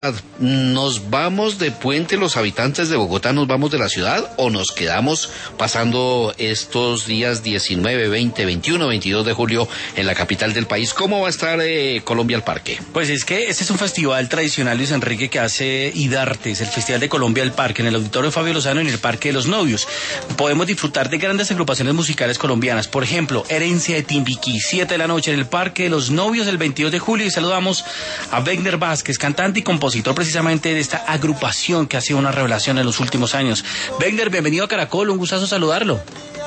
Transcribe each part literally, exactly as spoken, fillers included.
¿Nos vamos de puente los habitantes de Bogotá, nos vamos de la ciudad o nos quedamos pasando estos días diecinueve, veinte, veintiuno, veintidós de julio en la capital del país? ¿Cómo va a estar eh, Colombia al Parque? Pues es que este es un festival tradicional, Luis Enrique, que hace IDARTES, el Festival de Colombia al Parque, en el Auditorio Fabio Lozano, en el Parque de los Novios. Podemos disfrutar de grandes agrupaciones musicales colombianas, por ejemplo, Herencia de Timbiquí, siete de la noche en el Parque de los Novios el veintidós de julio, y saludamos a Wegner Vázquez, cantante y compositor precisamente de esta agrupación que ha sido una revelación en los últimos años. Wegner, bienvenido a Caracol, un gustazo saludarlo.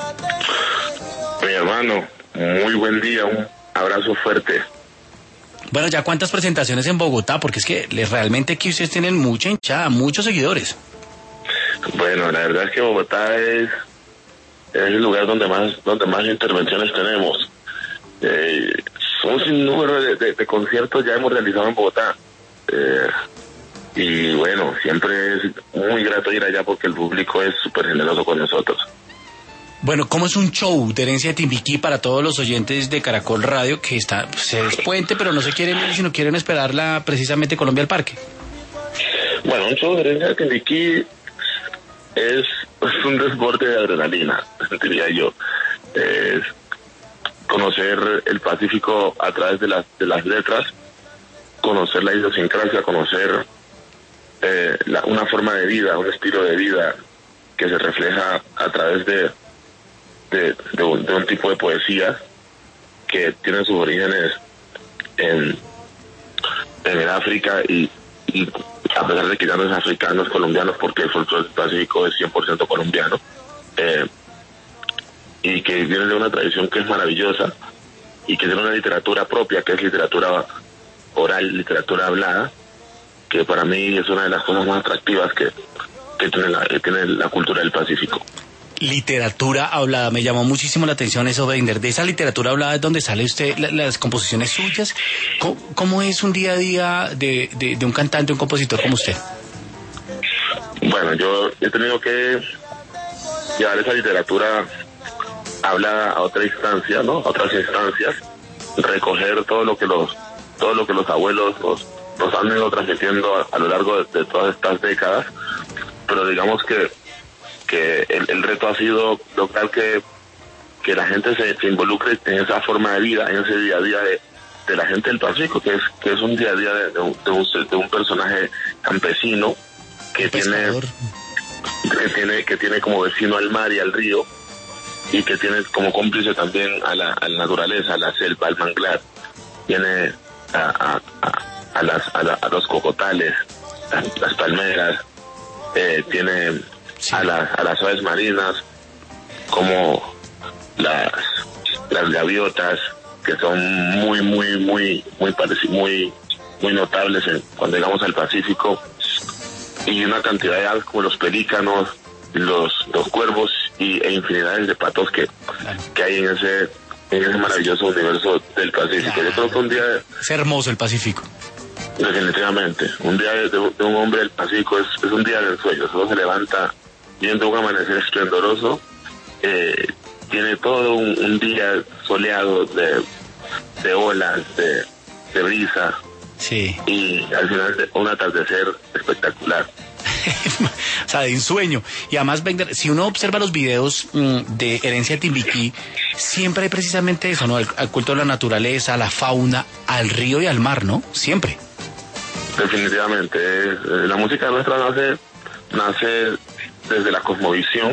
Mi hermano, muy buen día, un abrazo fuerte. Bueno, ¿ya cuántas presentaciones en Bogotá? Porque es que realmente aquí ustedes tienen mucha hinchada, muchos seguidores. Bueno, la verdad es que Bogotá es, es el lugar donde más donde más intervenciones tenemos. Eh, son un sinnúmero de, de, de conciertos ya hemos realizado en Bogotá. Eh, y bueno, siempre es muy grato ir allá porque el público es súper generoso con nosotros. Bueno, ¿cómo es un show de Herencia de Timbiquí para todos los oyentes de Caracol Radio que está, se es puente, pero no se quieren ir, sino quieren esperarla precisamente Colombia al Parque? Bueno, un show de Herencia de Timbiquí es, es un desborde de adrenalina, diría yo. Es conocer el Pacífico a través de las, de las letras, conocer la idiosincrasia, conocer eh, la, una forma de vida, un estilo de vida que se refleja a través de de, de, un, de un tipo de poesía que tiene sus orígenes en, en el África y, y a pesar de que ya no es africano, es colombiano porque el folclore del Pacífico es cien por ciento colombiano, eh, y que viene de una tradición que es maravillosa y que tiene una literatura propia, que es literatura oral, literatura hablada, que para mí es una de las cosas más atractivas que, que, tiene, la, que tiene la cultura del Pacífico. Literatura hablada, me llamó muchísimo la atención eso, Wegner. De esa literatura hablada es donde sale usted, la, las composiciones suyas. ¿Cómo, cómo es un día a día de, de, de un cantante, un compositor como usted? Bueno, yo he tenido que llevar esa literatura hablada a otra instancia, ¿no? A otras instancias, recoger todo lo que los todo lo que los abuelos nos, nos han ido transmitiendo a, a lo largo de, de todas estas décadas, pero digamos que que el, el reto ha sido lograr que, que la gente se, se involucre en esa forma de vida, en ese día a día de, de la gente del Pacífico, que es que es un día a día de, de, un, de, un, de un personaje campesino que tiene, que tiene que tiene como vecino al mar y al río, y que tiene como cómplice también a la, a la naturaleza, a la selva, al manglar. Tiene a, a, a, a, las, a, la, a los cocotales, a las palmeras, eh, tiene... Sí. a las a las aves marinas como las las gaviotas, que son muy muy muy muy parecidas, muy muy notables en, cuando llegamos al Pacífico, y una cantidad de aves como los pelícanos, los los cuervos y e infinidades de patos que claro. que hay en ese en ese maravilloso universo del Pacífico. Claro. Yo creo que un día es hermoso el Pacífico. Definitivamente, un día de, de un hombre del Pacífico es, es un día del sueño. Solo se levanta viendo un amanecer esplendoroso, eh, tiene todo un, un día soleado de, de olas, de, de brisa, sí. Y al final un atardecer espectacular. O sea, de ensueño. Y además, si uno observa los videos mmm, de Herencia de Timbiquí, siempre hay precisamente eso, ¿no? El, el culto a la naturaleza, a la fauna, al río y al mar, ¿no? Siempre. Definitivamente. Eh, la música nuestra nace, nace desde la cosmovisión,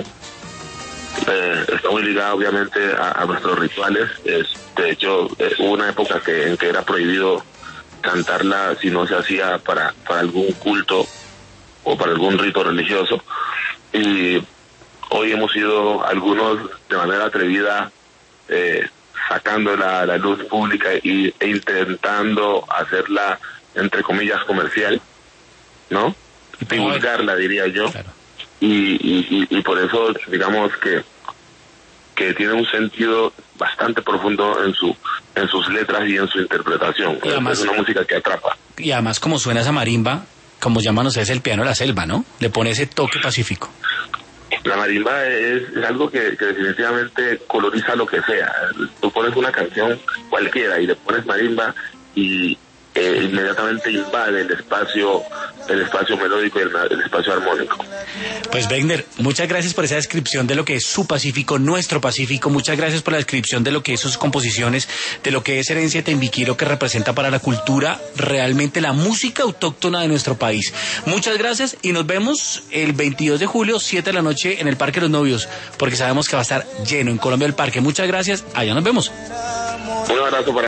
eh, está muy ligada obviamente a, a nuestros rituales. Es, de hecho, eh, hubo una época que, en que era prohibido cantarla si no se hacía para, para algún culto o para algún rito religioso, y hoy hemos ido algunos de manera atrevida eh, sacándola a la luz pública y, e intentando hacerla entre comillas comercial, ¿no? Divulgarla, diría yo. Claro. Y, y, y por eso digamos que que tiene un sentido bastante profundo en su en sus letras y en su interpretación. Además, es una música que atrapa. Y además, como suena esa marimba, como llaman ustedes el piano de la selva, ¿no? Le pone ese toque pacífico. La marimba es, es algo que, que definitivamente coloriza lo que sea. Tú pones una canción cualquiera y le pones marimba y eh, inmediatamente invade el espacio, el espacio melódico y el, el espacio armónico. Pues Wegner, muchas gracias por esa descripción de lo que es su Pacífico, nuestro Pacífico. Muchas gracias por la descripción de lo que es sus composiciones, de lo que es Herencia Timbiquí, lo que representa para la cultura, realmente la música autóctona de nuestro país. Muchas gracias y nos vemos el veintidós de julio, siete de la noche en el Parque de los Novios, porque sabemos que va a estar lleno en Colombia el Parque. Muchas gracias, allá nos vemos. Un abrazo para